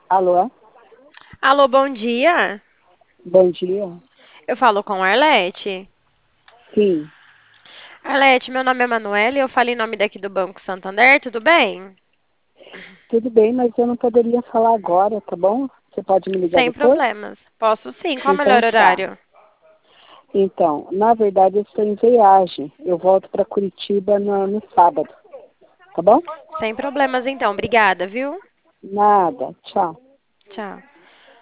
Alô? Alô, bom dia. Bom dia. Eu falo com a Arlete. Sim, Arlete, meu nome é Manuela e eu falo em nome daqui do Banco Santander, tudo bem? tudo bem, mas eu não poderia falar agora, tá bom? Você pode me ligar Sem depois? problemas. Posso sim. Qual o Então melhor tá. horário? Então, na verdade eu estou em viagem. Eu volto para Curitiba no sábado, tá bom? Sem problemas então. Obrigada, viu? Nada. Tchau. Tchau.